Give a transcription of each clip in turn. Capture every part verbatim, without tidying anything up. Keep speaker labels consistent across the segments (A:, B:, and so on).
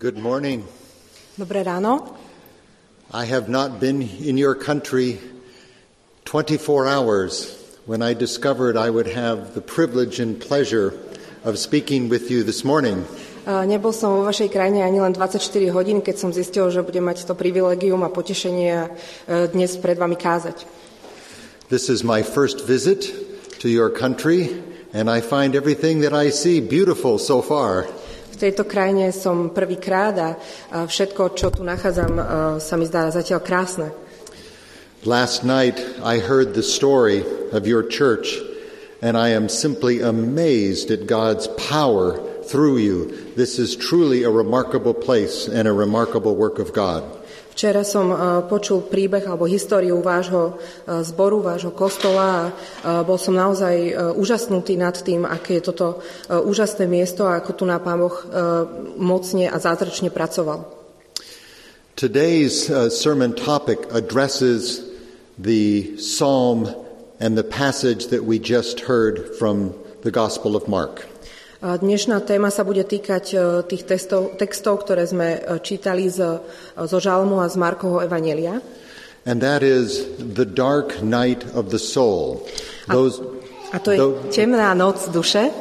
A: Good morning.
B: Dobré ráno.
A: I have not been in your country twenty-four hours when I discovered I would have the privilege and pleasure of speaking with you this morning.
B: Uh, nebol som vo vašej krajine ani len dvadsaťštyri hodín, keď som zistil, že budem mať to privilegium a potešenie uh, dnes pred vami kázať.
A: This is my first visit to your country, and I find everything that I see beautiful so far.
B: V tejto krajine som prvýkrát a všetko, čo tu nachádzam, sa mi zdá zatiaľ krásne.
A: Last night I heard the story of your church, and I am simply amazed at God's power through you. This is truly a remarkable place and a remarkable work of God.
B: Včera som počul príbeh alebo históriu vášho zboru, vášho kostola a bol som naozaj úžasnutý nad tým, aké je toto úžasné miesto a ako tu na Pán Boh mocne a zázračne pracoval.
A: Today's sermon topic addresses the psalm and the passage that we just heard from the Gospel of Mark.
B: Dnešná téma sa bude týkať tých textov, textov ktoré sme čítali z, zo Žalmu a z Markovho evanjelia.
A: And that is the dark night of the soul. Those,
B: a, a to je those, temná noc duše.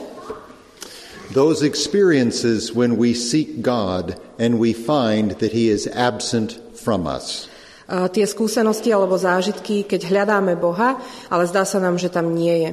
A: Those experiences when we seek God and we find that He is absent from us.
B: A tie skúsenosti alebo zážitky, keď hľadáme Boha, ale zdá sa nám, že tam nie je.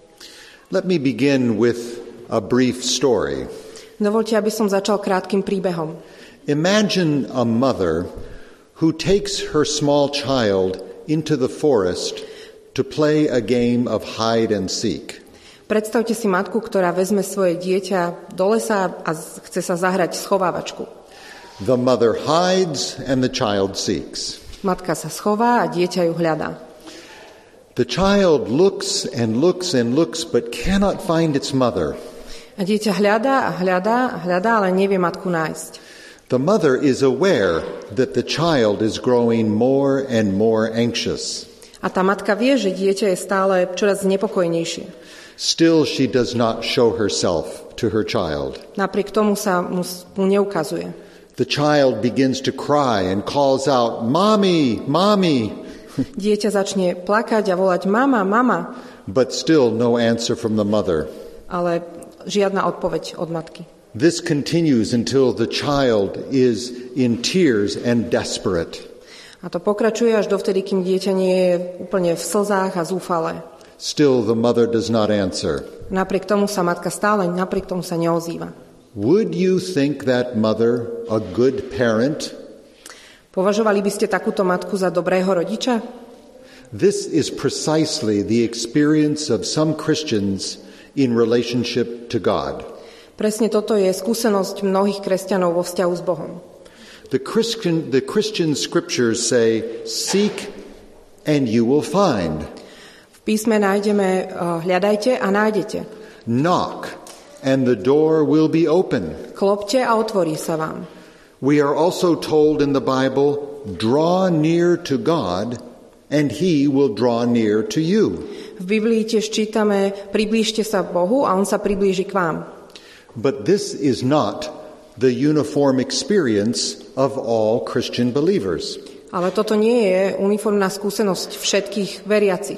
A: Let me begin with a brief story.
B: Dovoľte, aby som začal krátkym príbehom.
A: Imagine a mother who takes her small child into the forest to play a game of hide and seek.
B: Predstavte si matku, ktorá vezme svoje dieťa do lesa a chce sa zahrať schovávačku.
A: The mother hides and the child seeks.
B: Matka sa schová a dieťa ju hľadá.
A: The child looks and looks and looks but cannot find its mother.
B: A dieťa hľadá a hľadá a hľadá, ale nevie matku nájsť.
A: The mother is aware that the child is growing more and more anxious.
B: A tá matka vie, že dieťa je stále čoraz nepokojnejšie.
A: Still she does not show herself to her child.
B: Napriek tomu sa mu, mu neukazuje.
A: The child begins to cry and calls out, "Mommy, mommy."
B: Dieťa začne plakať a volať mama, mama.
A: But still no answer from the mother.
B: Ale žiadna odpoveď od matky.
A: This continues until the child is in tears and desperate.
B: A to pokračuje až dovtedy, kým dieťa nie je úplne v slzách a zúfalé.
A: Still the mother does not answer.
B: Napriek tomu sa matka stále, napriek tomu sa neozýva.
A: Would you think that mother a good parent?
B: Považovali by ste takúto matku za dobrého rodiča?
A: This is precisely the experience of some Christians in relationship to God.
B: Presne toto je skúsenosť mnohých kresťanov vo vzťahu s Bohom.
A: The Christian, the Christian scriptures say, "Seek and you will find."
B: V písme nájdeme uh, hľadajte a nájdete.
A: Knock and the door will be open.
B: Klopte a otvorí sa vám.
A: We are also told in the Bible, "Draw near to God and He will draw near to you."
B: V Biblii tiež čítame, priblížte sa Bohu a On sa priblíži k vám.
A: But this is not the uniform experience of all Christian believers.
B: Ale toto nie je uniformná skúsenosť všetkých veriacich.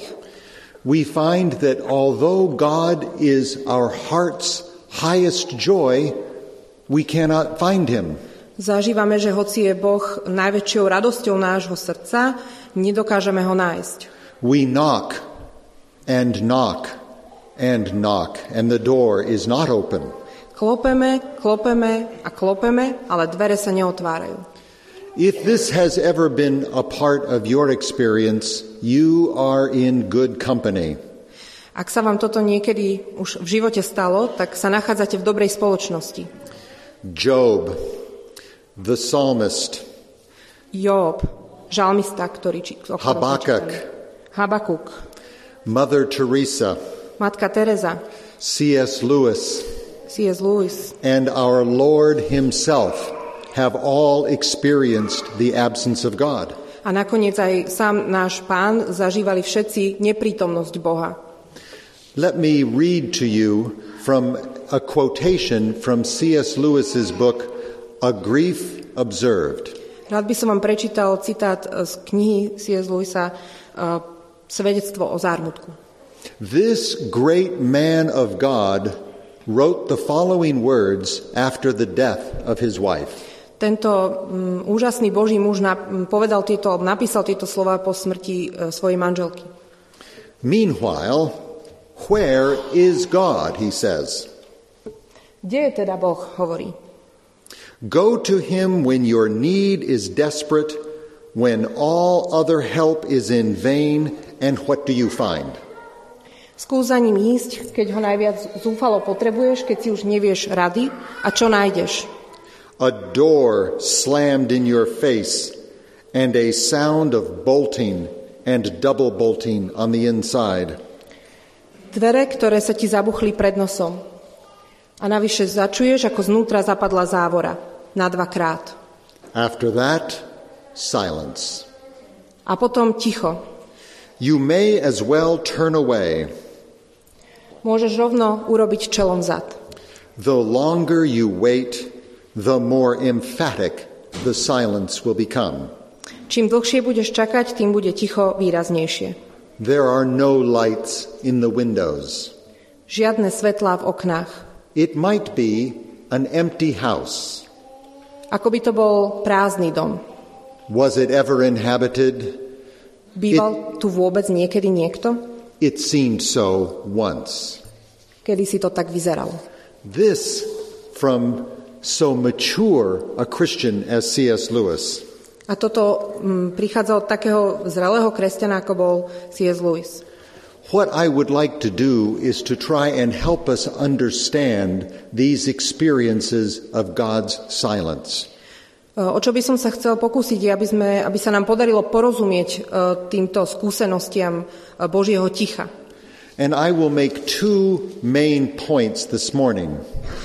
A: We find that although God is our heart's highest joy, we cannot find Him.
B: Zažívame, že hoci je Boh najväčšou radosťou nášho srdca, nedokážeme ho nájsť.
A: We knock and knock and knock and the door is not open.
B: Klopeme, klopeme a klopeme, ale dvere sa neotvárajú.
A: If this has ever been a part of your experience, you are in good company.
B: Ak sa vám toto niekedy už v živote stalo, tak sa nachádzate v dobrej spoločnosti.
A: Job, the psalmist,
B: Job, žalmista, ktorý či,
A: Habakuk,
B: Habakuk,
A: Mother Teresa,
B: Matka Teresa,
A: C S Lewis,
B: C S Lewis,
A: and our Lord Himself have all experienced the absence of God.
B: A nakoniec aj sám náš Pán zažívali všetci neprítomnosť Boha.
A: Let me read to you from a quotation from C S Lewis's book A grief observed.
B: Rád by som vám prečítal citát z knihy C S. Lewisa uh, Svedectvo o zármutku.
A: This great man of God wrote the following words after the death of his wife.
B: Tento um, úžasný Boží muž na, um, povedal tieto, napísal tieto slova po smrti uh, svojej manželky.
A: Meanwhile, where is God, he says.
B: Kde je teda Boh, hovorí.
A: Go to him when your need is desperate, when all other help is in vain, and what do you find?
B: Skús za ním ísť, keď ho najviac zúfalo potrebuješ, keď si už nevieš rady, a čo nájdeš?
A: A door slammed in your face, and a sound of bolting and double bolting on the inside.
B: Dvere, ktoré sa ti zabuchli pred nosom. A navyše začuješ, ako znútra zapadla závora. Na dvakrát.
A: After that, silence.
B: A potom ticho.
A: You may as well turn away.
B: Môžeš rovno urobiť čelom vzad.
A: The longer you wait, the more emphatic the silence will become.
B: Čím dlhšie budeš čakať, tým bude ticho výraznejšie.
A: There are no lights in the windows.
B: Žiadne svetlá v oknách.
A: It might be an empty house.
B: Ako by to bol prázdny dom.
A: Was it ever inhabited?
B: Býval tu vôbec niekedy niekto?
A: It seemed so once.
B: Kedy si to tak vyzeralo.
A: This from so mature a Christian as C S. Lewis.
B: A toto mm, prichádza od takého zrelého kresťana, ako bol C S. Lewis.
A: What I would like to do is to try and help us understand these experiences of God's silence.
B: O čo by som sa chcel pokúsiť, aby, sme, aby sa nám podarilo porozumieť týmto skúsenostiam Božieho ticha.
A: And I will make two main points this morning.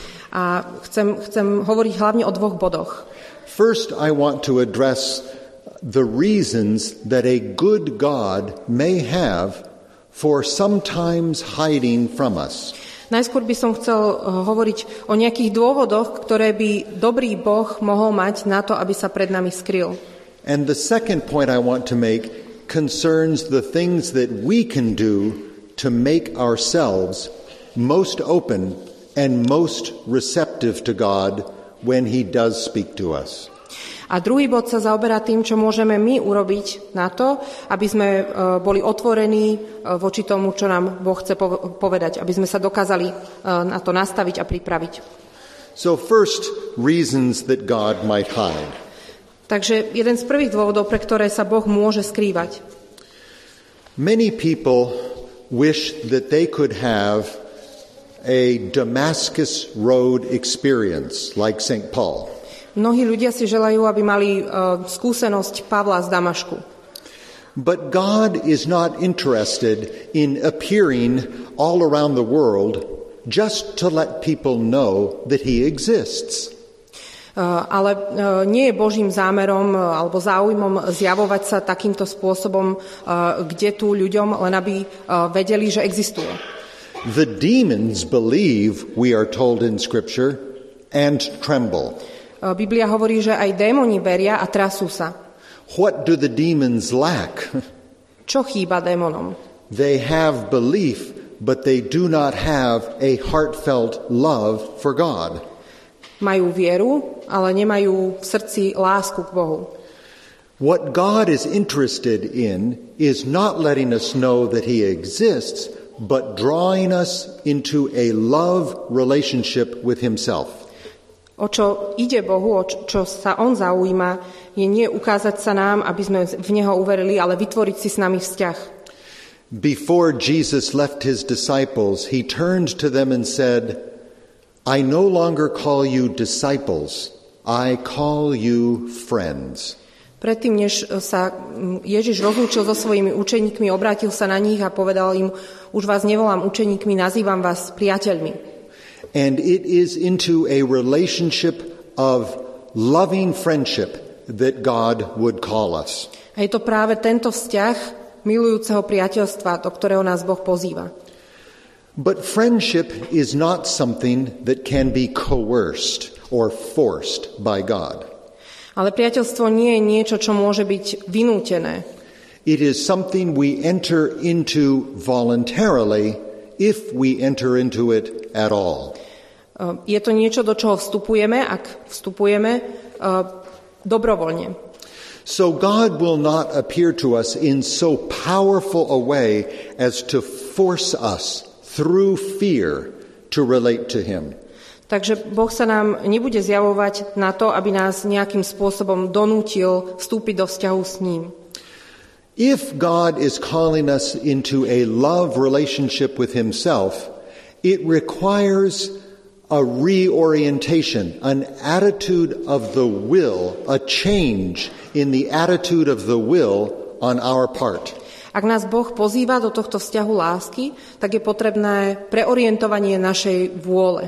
B: A chcem, chcem hovoriť hlavne o dvoch bodoch.
A: First, I want to address the reasons that a good God may have for sometimes hiding from us.
B: Najskôr by som chcel hovoriť o nejakých dôvodoch, ktoré by dobrý Boh mohol mať na to, aby sa pred nami skryl.
A: And the second point I want to make concerns the things that we can do to make ourselves most open and most receptive to God when He does speak to us.
B: A druhý bod sa zaoberá tým, čo môžeme my urobiť na to, aby sme boli otvorení voči tomu, čo nám Boh chce povedať, aby sme sa dokázali na to nastaviť a pripraviť.
A: So first, reasons that God might hide.
B: Takže jeden z prvých dôvodov, pre ktoré sa Boh môže skrývať.
A: Many people wish that they could have a Damascus Road experience like Saint Paul.
B: Mnohí ľudia si želajú, aby mali uh, skúsenosť Pavla z Damašku.
A: But God is not interested in appearing all around the world just to let people know that He exists.
B: Uh, ale uh, nie je Božím zámerom uh, alebo záujmom zjavovať sa takýmto spôsobom, uh, kde tu ľuďom, len aby uh, vedeli, že existuje.
A: The demons believe, we are told in Scripture, and tremble.
B: Biblia hovorí, že aj démoni veria a trasú sa.
A: What do the demons lack?
B: Čo chýba démonom?
A: They have belief, but they do not have a heartfelt love for God.
B: Majú vieru, ale nemajú v srdci lásku k Bohu.
A: What God is interested in is not letting us know that He exists, but drawing us into a love relationship with Himself.
B: O čo ide Bohu, o čo, čo sa On zaujíma, je nie ukázať sa nám, aby sme v Neho uverili, ale vytvoriť si s nami vzťah.
A: Before Jesus left His disciples, He turned to them and said, I no longer call you disciples, I call you friends.
B: Predtým, než sa Ježiš rozlúčil so svojimi učeníkmi, obrátil sa na nich a povedal im, už vás nevolám učeníkmi, nazývam vás priateľmi.
A: And it is into a relationship of loving friendship that God would call us.
B: A je to práve tento vzťah milujúceho priateľstva, do ktorého nás Boh pozýva.
A: But friendship is not something that can be coerced or forced by God.
B: Ale priateľstvo nie je niečo, čo môže byť vynútené.
A: It is something we enter into voluntarily if we enter into it at all.
B: Je to niečo, do čoho vstupujeme, ak vstupujeme dobrovoľne.
A: So God will not appear to us in so powerful a way as to force us through fear to relate to Him.
B: Takže Boh sa nám nebude zjavovať na to, aby nás nejakým spôsobom donútil vstúpiť do vzťahu s ním.
A: If God is calling us into a love relationship with Himself, it requires a reorientation, an attitude of the will, a change in the attitude of the will on our part.
B: Ak nás Boh pozýva do tohto vzťahu lásky, tak je potrebné preorientovanie našej vôle.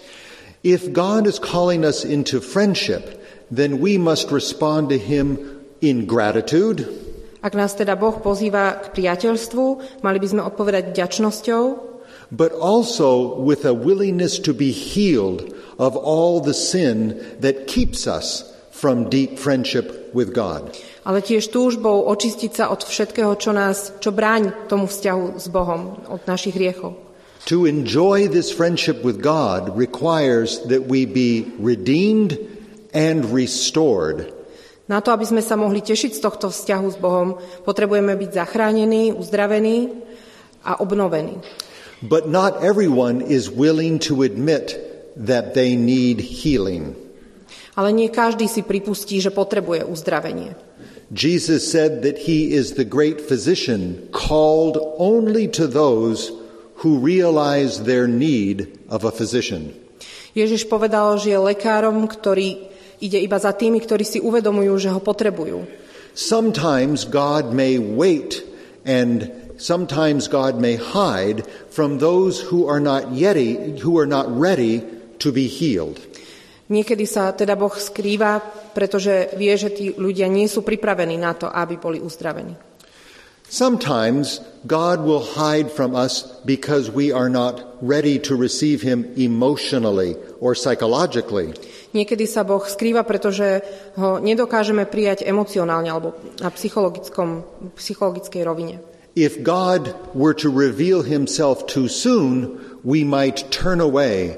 A: If God is calling us into friendship, then we must respond to Him in gratitude.
B: Ak nás teda Boh pozýva k priateľstvu, mali by sme odpovedať vďačnosťou,
A: but also with a willingness to be healed of all the sin that keeps us from deep friendship with God.
B: Ale tiež túžbou očistiť sa od všetkého, čo nás, čo bráň tomu vzťahu s Bohom, od našich hriechov.
A: To enjoy this friendship with God requires that we be redeemed and restored.
B: Na to, aby sme sa mohli tešiť z tohto vzťahu s Bohom, potrebujeme byť zachránení, uzdravení a obnovení.
A: But not everyone is willing to admit that they need healing.
B: Ale nie každý si pripustí, že potrebuje uzdravenie.
A: Jesus said that He is the great physician called only to those who realize their need of a physician.
B: Ježiš povedal, že je lekárom, ktorý ide iba za tými, ktorí si uvedomujú, že ho potrebujú.
A: Sometimes God may wait and sometimes God may hide from those who are not yet who are not ready to be healed.
B: Niekedy sa teda Boh skrýva, pretože vie, že tí ľudia nie sú pripravení na to, aby boli uzdravení.
A: Sometimes God will hide from us because we are not ready to receive Him emotionally or psychologically.
B: Niekedy sa Boh skrýva, pretože ho nedokážeme prijať emocionálne alebo na psychologickom, psychologickej rovine.
A: If God were to reveal Himself too soon, we might turn away.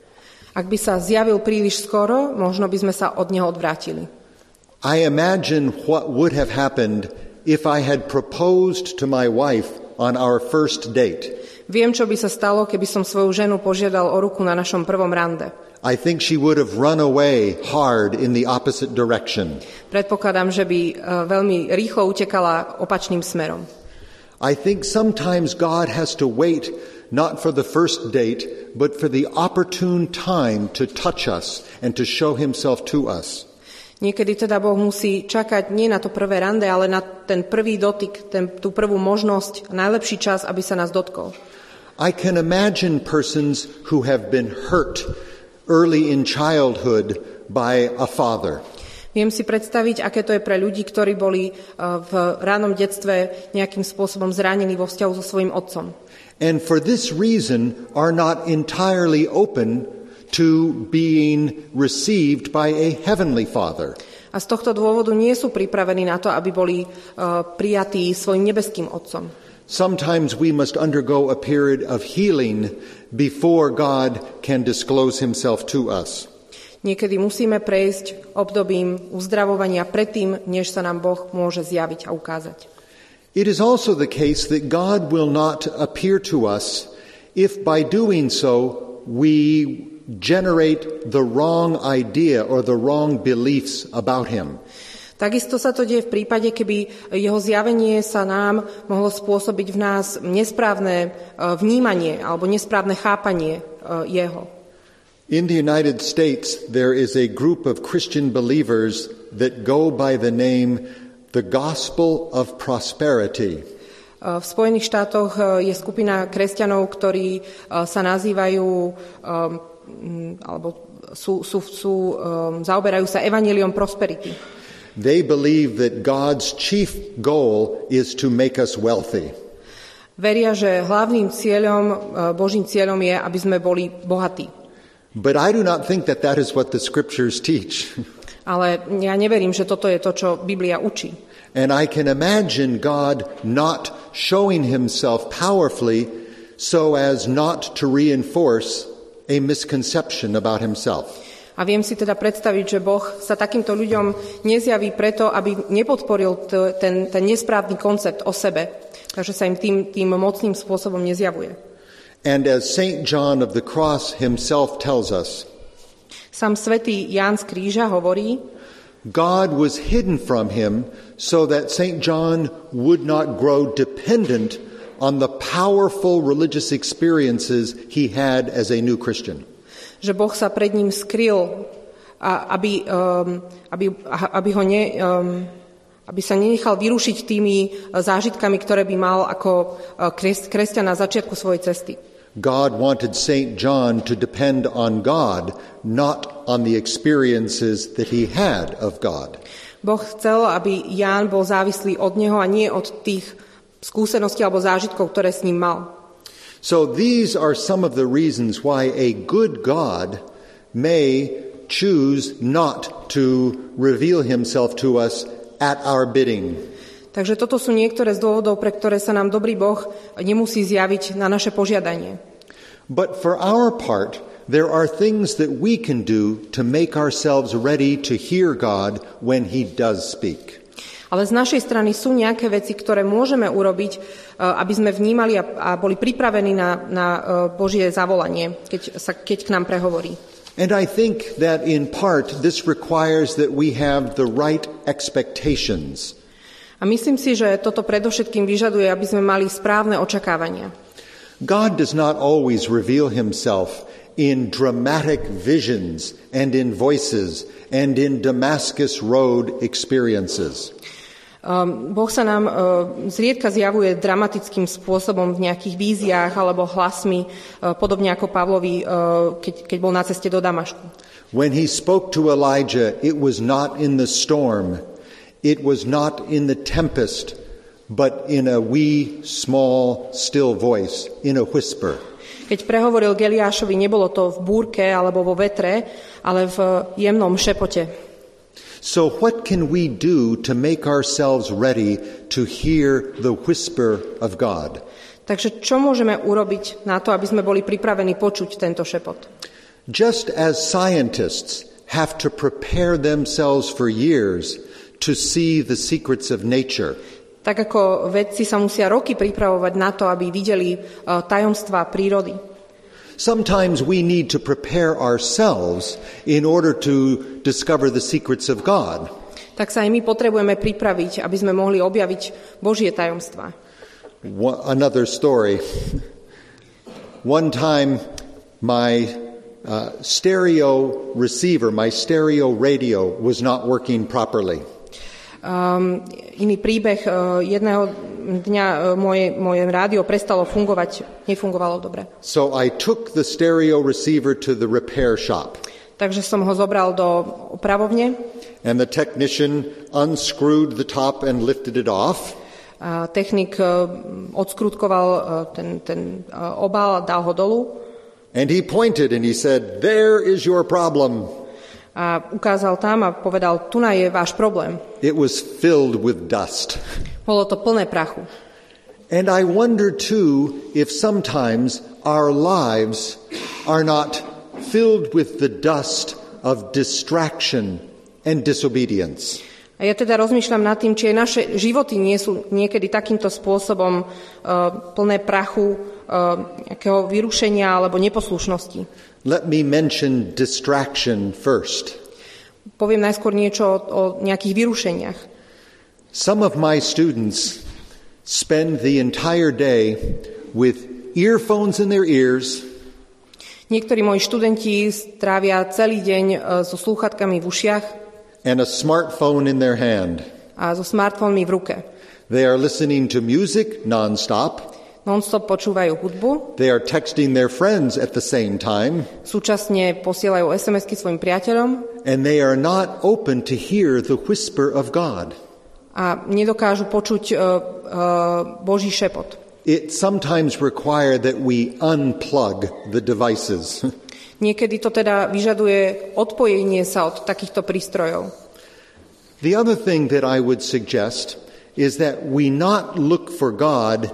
B: Ak by sa zjavil príliš skoro, možno by sme sa od neho odvrátili.
A: I imagine what would have happened if I had proposed to my wife on our first date.
B: Viem, čo by sa stalo, keby som svoju ženu požiadal o ruku na našom prvom rande.
A: I think she would have run away hard in the opposite direction.
B: Predpokladám, že by veľmi rýchlo utekala opačným smerom.
A: I think sometimes God has to wait not for the first date, but for the opportune time to touch us and to show Himself to us.
B: Niekedy teda Boh musí čakať nie na to prvé rande, ale na ten prvý dotyk, ten, tú prvú možnosť, najlepší čas, aby sa nás dotkol.
A: I can imagine persons who have been hurt early in childhood by a father.
B: Viem si predstaviť, aké to je pre ľudí, ktorí boli v ránom detstve nejakým spôsobom zranení vo vzťahu so svojím otcom.
A: And for this reason are not entirely open to being received by a heavenly Father.
B: A z tohto dôvodu nie sú pripravení na to, aby boli uh, prijatí svojim nebeským otcom.
A: Sometimes we must undergo a period of healing before God can disclose Himself to us.
B: Niekedy musíme prejsť obdobím uzdravovania predtým, než sa nám Boh môže zjaviť a ukázať.
A: It is also the case that God will not appear to us if by doing so we generate the wrong idea or the wrong beliefs about Him.
B: Takisto sa to deje v prípade, keby jeho zjavenie sa nám mohlo spôsobiť v nás nesprávne vnímanie alebo nesprávne chápanie jeho.
A: In the United States, there is a group of Christian believers that go by the name The Gospel of Prosperity.
B: V Spojených štátoch je skupina kresťanov, ktorí sa nazývajú alebo sú, sú, sú, zaoberajú sa evanjeliom prosperity.
A: They believe that God's chief goal is to make us wealthy.
B: Veria, že hlavným cieľom, Božím cieľom je, aby sme boli bohatí.
A: But I do not think that that is what the scriptures teach.
B: Ale ja neverím, že toto je to, čo Biblia učí.
A: And I can imagine God not showing himself powerfully so as not to reinforce a misconception about himself.
B: A viem si teda predstaviť, že Boh sa takýmto ľuďom nezjaví preto, aby nepodporil t- ten, ten nesprávny koncept o sebe. Takže sa im tým, tým mocným spôsobom nezjavuje.
A: And as Saint John of the Cross himself tells us,
B: sám svätý Ján z Kríža hovorí,
A: God was hidden from him so that Saint John would not grow dependent on the powerful religious experiences he had as a new Christian.
B: Že Boh sa pred ním skryl, aby, um, aby, aby, ho ne, um, aby sa nenechal vyrušiť tými zážitkami, ktoré by mal ako kresťan na začiatku svojej cesty.
A: God wanted Saint John to depend on God, not on the experiences that he had of God.
B: Boh chcel, aby Ján bol závislý od neho a nie od tých skúseností alebo zážitkov, ktoré s ním mal.
A: So these are some of the reasons why a good God may choose not to reveal himself to us at our bidding.
B: Takže toto sú niektoré z dôvodov, pre ktoré sa nám dobrý Boh nemusí zjaviť na naše požiadanie.
A: But for our part, there are things that we can do to make ourselves ready to hear God when he does speak.
B: Ale z našej strany sú nejaké veci, ktoré môžeme urobiť, aby sme vnímali a boli pripravení na, na Božie zavolanie, keď, sa, keď k nám prehovorí.
A: And I think that in part this requires that we have the right expectations.
B: A myslím si, že toto predovšetkým vyžaduje, aby sme mali správne očakávania.
A: God does not always reveal himself in dramatic visions and in voices and in Damascus Road experiences.
B: Um, boh sa nám uh, zriedka zjavuje dramatickým spôsobom v nejakých víziách alebo hlasmi, uh, podobne ako Pavlovi, uh, keď, keď bol na ceste do Damašku.
A: When he spoke to Elijah, it was not in the storm, it was not in the tempest, but in a wee, small, still voice, in a whisper.
B: Keď prehovoril k Eliášovi, nebolo to v búrke alebo vo vetre, ale v jemnom šepote.
A: So what can we do to make ourselves ready to hear the whisper of God?
B: Takže čo môžeme urobiť na to, aby sme boli pripravení počuť tento šepot?
A: Just as scientists have to prepare themselves for years to see the secrets of nature.
B: Tak ako vedci sa musia roky pripravovať na to, aby videli uh, tajomstvá prírody.
A: Sometimes we need to prepare ourselves in order to discover the secrets of God.
B: Tak sa aj my potrebujeme pripraviť, aby sme mohli objaviť Božie tajomstvá.
A: Another story. One time my uh, stereo receiver, my stereo radio was not working properly.
B: Um, iný príbeh, uh, jedného dňa uh, moje, moje rádio prestalo fungovať, nefungovalo dobre.
A: So I took the stereo receiver to the repair shop.
B: Takže som ho zobral do opravovne.
A: And the technician unscrewed the top and lifted it off.
B: A technik uh, odskrutkoval uh, ten, ten uh, obal a dal ho dolu.
A: And he pointed and he said, "There is your problem."
B: A ukázal tam a povedal, tu na je váš problém.
A: It was filled with dust.
B: Bolo to plné prachu.
A: And I wonder too if sometimes our lives are not filled with the dust of distraction and disobedience.
B: A ja teda rozmýšľam nad tým, či aj naše životy nie sú niekedy takýmto spôsobom uh, plné prachu, uh, nejakého vyrušenia alebo neposlušnosti.
A: Let me mention distraction first.
B: Poviem najskôr niečo o, o nejakých vyrušeniach.
A: Some of my students spend the entire day with earphones in their ears.
B: Niektorí moji študenti strávia celý deň uh, so slúchatkami v ušiach
A: and a smartphone in their hand.
B: A so smartfónmi v ruke.
A: They are listening to music non-stop.
B: Non-stop počúvajú hudbu.
A: They are texting their friends at the same time.
B: Súčasne posielajú es em esky svojim priateľom.
A: And they are not open to hear the whisper of God.
B: A nedokážu počuť uh, uh, Boží šepot.
A: it sometimes requires that we unplug the devices.
B: Niekedy to teda vyžaduje odpojenie sa od takýchto prístrojov.
A: The other thing that I would suggest is that we not look for God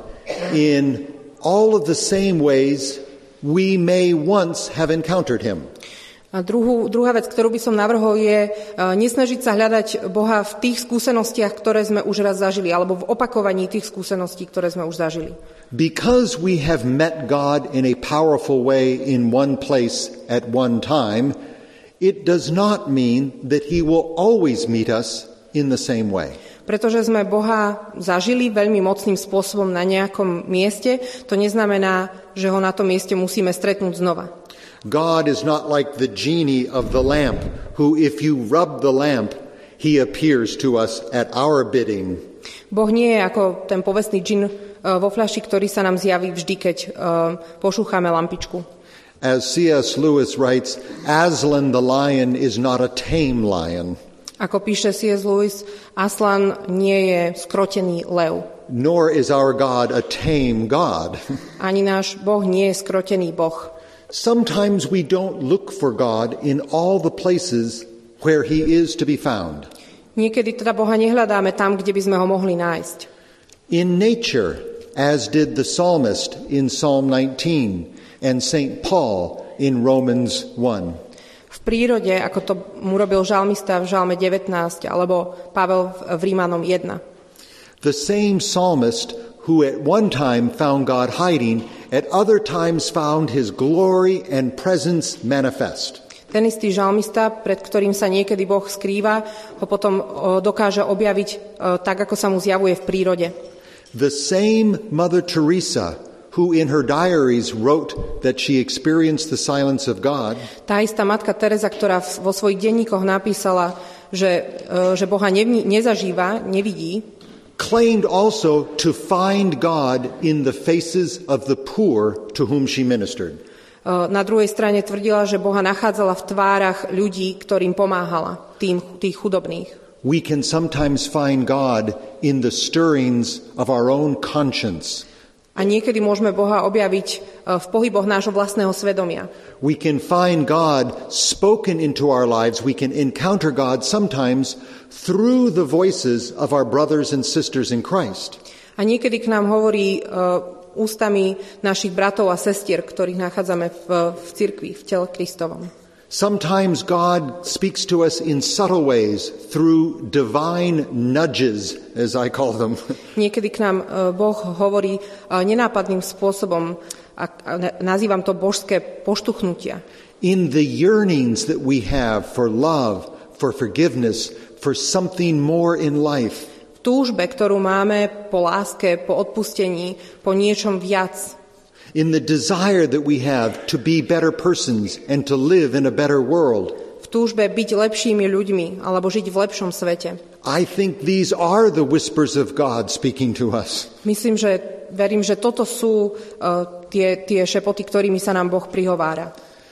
A: in all of the same ways we may once have encountered him.
B: A druhú, druhá vec, ktorú by som navrhol, je nesnažiť sa hľadať Boha v tých skúsenostiach, ktoré sme už raz zažili, alebo v opakovaní tých skúseností, ktoré sme už zažili.
A: Because we have met God in a powerful way in one place at one time, it does not mean that he will always meet us in the same way.
B: Pretože sme Boha zažili veľmi mocným spôsobom na nejakom mieste, to neznamená, že ho na tom mieste musíme stretnúť znova.
A: God is not like the genie of the lamp, who if you rub the lamp, he appears to us at our bidding.
B: Boh nie je ako ten povestný džin vo fľaši, ktorý sa nám zjaví vždy, keď pošúchame lampičku.
A: As C S Lewis writes, Aslan the lion is not a tame lion.
B: Ako píše C S Lewis, Aslan nie je skrotený lev.
A: Nor is our God a tame God.
B: Ani náš Boh nie je skrotený Boh.
A: Sometimes we don't look for God in all the places where he is to be found.
B: Niekedy teda Boha nehľadáme tam, kde by sme ho mohli nájsť.
A: In nature, as did the psalmist in Psalm nineteen and Saint Paul in Romans one.
B: V prírode, ako to mu robil žalmista v žalme devätnásť, alebo Pavel v Rímanom jeden.
A: The same psalmist who at one time found God hiding, at other times found his glory and presence manifest.
B: Ten istý žalmista, pred ktorým sa niekedy Boh skrýva, ho potom dokáže objaviť tak, ako sa mu zjavuje v prírode.
A: The same Mother Teresa, who in her diaries wrote that she experienced the silence of God,
B: tá istá matka Teresa, ktorá vo svojich denníkoch napísala, že, že Boha nevní, nezažíva, nevidí,
A: claimed also to find God in the faces of the poor to whom she ministered.
B: Na druhej strane tvrdila, že Boha nachádzala v tvárach ľudí, ktorým pomáhala, tým, tých chudobných.
A: We can sometimes find God in the stirrings of our own conscience.
B: A niekedy môžeme Boha objaviť v pohyboch nášho vlastného svedomia.
A: We can find God spoken into our lives. We can encounter God sometimes through the voices of our brothers and sisters in Christ.
B: A niekedy k nám hovorí uh, ústami našich bratov a sestier, ktorých nachádzame v, v cirkvi, v tele Kristovom.
A: Sometimes God speaks to us in subtle ways through divine nudges, as I call them.
B: Niekedy k nám uh, Boh hovorí uh, nenápadným spôsobom, a, a nazývam to božské poštuchnutia.
A: In the yearnings that we have for love, for forgiveness, for something more in life.
B: V túžbe, ktorú máme po láske, po odpustení, po niečom viac.
A: In the desire that we have to be better persons and to live in a better world.
B: V túžbe byť lepšími ľuďmi alebo žiť v lepšom svete.
A: I think these are the whispers of God speaking to us.
B: Myslím, že verím, že toto sú uh, tie, tie šepoty, ktorými sa nám Boh prihovára.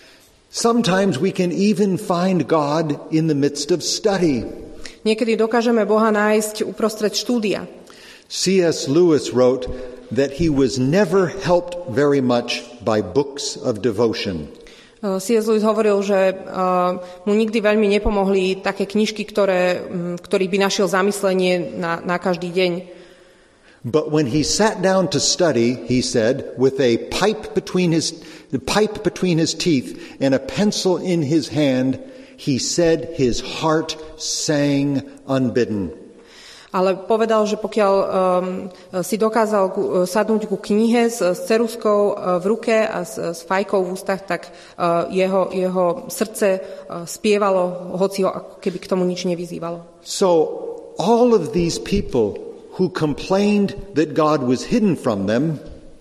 A: Sometimes we can even find God in the midst of study.
B: Niekedy dokážeme Boha nájsť uprostred štúdia.
A: C S Lewis wrote that he was never helped very much by books of devotion.
B: C S Lewis hovoril, že uh, mu nikdy veľmi nepomohli také knižky, ktoré, um, ktorých by našiel zamyslenie na, na každý deň.
A: But when he sat down to study, he said, with a pipe between his the pipe between his teeth and a pencil in his hand, he said his heart sang unbidden.
B: Ale povedal, že pokiaľ um, si dokázal ku, sadnúť ku knihe s, s ceruskou uh, v ruke a s, s fajkou v ústach, tak uh, jeho, jeho srdce uh, spievalo, hoci ho ako keby k tomu nič nevyzývalo.
A: So all of these people who complained that God was hidden from them,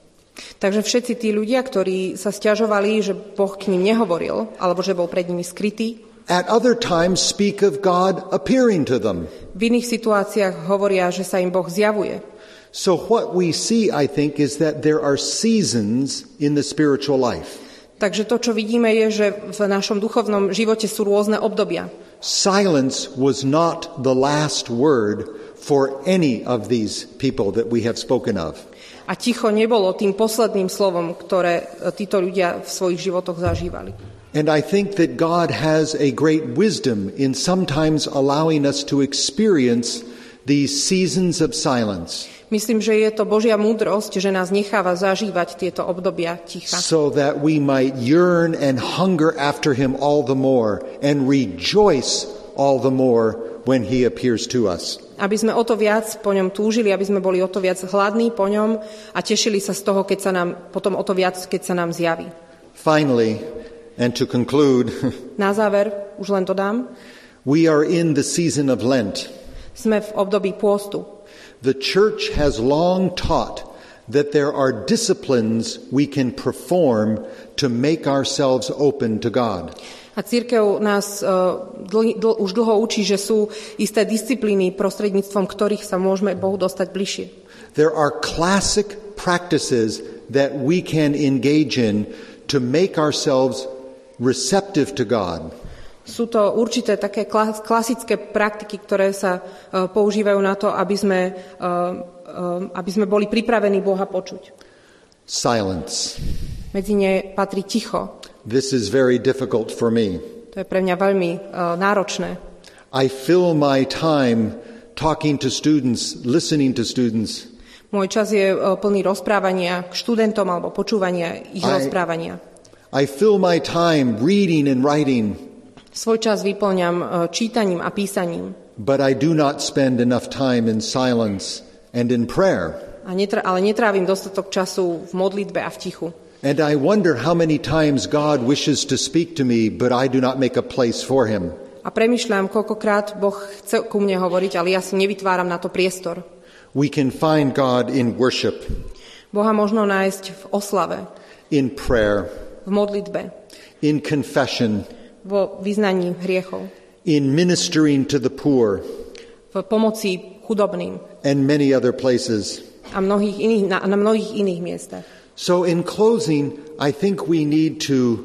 B: takže všetci tí ľudia, ktorí sa sťažovali, že Boh k ním nehovoril, alebo že bol pred nimi skrytý,
A: at other times speak of God appearing to them.
B: v iných situáciách hovoria, že sa im Boh zjavuje.
A: So what we see, I think, is that there are seasons in the spiritual life.
B: Takže to, čo vidíme, je, že v našom duchovnom živote sú rôzne obdobia.
A: Silence was not the last word for any of these people that we have spoken of.
B: A ticho nebolo tým posledným slovom, ktoré títo ľudia v svojich životoch zažívali.
A: And I think that God has a great wisdom in sometimes allowing us to experience these seasons of silence.
B: Myslím, že je to Božia múdrosť, že nás necháva zažívať tieto obdobia ticha.
A: So that we might yearn and hunger after him all the more and rejoice all the more when he appears to us.
B: Aby sme o to viac po ňom túžili, aby sme boli o to viac hladní po ňom a tešili sa z toho, keď sa nám, potom o to viac, keď sa nám zjaví.
A: Finally, and to conclude,
B: na záver, už len dodám,
A: we are in the season of Lent.
B: Sme v období pôstu.
A: The church has long taught that there are disciplines we can perform to make ourselves open to God.
B: A cirkev nás uh, dl- dl- už dlho učí, že sú isté disciplíny, prostredníctvom ktorých sa môžeme Bohu dostať bližšie.
A: There are classic practices that we can engage in to make ourselves receptive to God.
B: Sú to určité také klasické praktiky, ktoré sa uh, používajú na to, aby sme, uh, uh, aby sme boli pripravení Boha počuť.
A: Silence.
B: Medzi ne patrí ticho.
A: This is very difficult for me.
B: To je pre mňa veľmi uh, náročné.
A: I fill my time talking to students, listening to students.
B: Môj čas je uh, plný rozprávania k študentom alebo počúvania ich I, rozprávania.
A: I fill my time reading and writing.
B: Svoj čas vyplňam uh, čítaním a písaním.
A: But I do not spend enough time in silence and in prayer.
B: A netr- ale netrávim dostatok času v modlitbe a v tichu.
A: And I wonder how many times God wishes to speak to me, but I do not make a place for him.
B: A premýšľam, koľkokrát Boh chce ku mne hovoriť, ale ja si nevytváram na to priestor.
A: We can find God in worship.
B: Boha možno nájsť v oslave.
A: In prayer.
B: V modlitbe.
A: In confession.
B: Vo vyznaní hriechov.
A: In ministering to the poor.
B: V pomoci chudobným.
A: And many other places.
B: A mnohých iných, na, na mnohých iných miestach.
A: So in closing, I think we need to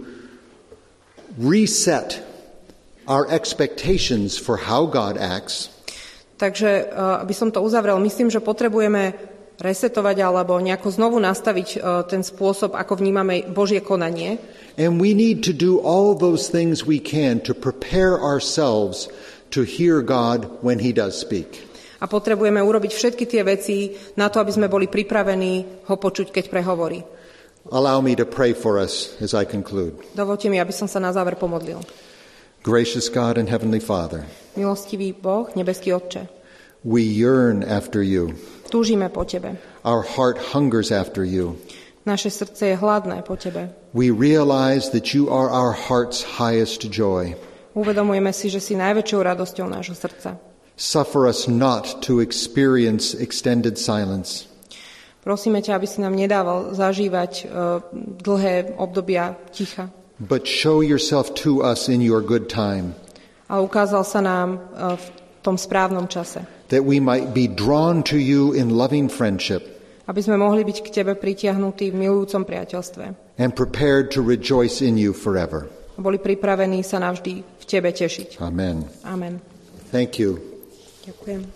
A: reset our expectations for how God acts.
B: Takže, aby som to uzavrel, myslím, že potrebujeme resetovať alebo nejako znovu nastaviť ten spôsob, ako vnímame Božie konanie.
A: And we need to do all those things we can to prepare ourselves to hear God when he does speak.
B: A potrebujeme urobiť všetky tie veci na to, aby sme boli pripravení ho počuť, keď prehovorí.
A: Allow me to pray for us as I conclude.
B: Dovoľte mi, aby som sa na záver pomodlil.
A: Gracious God and Heavenly Father,
B: milostivý Boh, nebeský Otče,
A: we yearn after you.
B: Túžime po Tebe.
A: Our heart hungers after you.
B: Naše srdce je hladné po Tebe.
A: We realize that you are our heart's highest joy.
B: Uvedomujeme si, že si najväčšou radosťou nášho srdca.
A: Suffer us not to experience extended silence.
B: Prosíme ťa, aby si nám nedával zažívať uh, dlhé obdobia ticha.
A: But show yourself to us in your good time.
B: A ukázal sa nám uh, v tom správnom čase.
A: That we might be drawn to you in loving friendship.
B: Aby sme mohli byť k Tebe pritiahnutí v milujúcom priateľstve.
A: And prepared to rejoice in you forever.
B: A boli pripravení sa navždy v Tebe tešiť.
A: Amen.
B: Amen.
A: Thank you.
B: Ďakujem.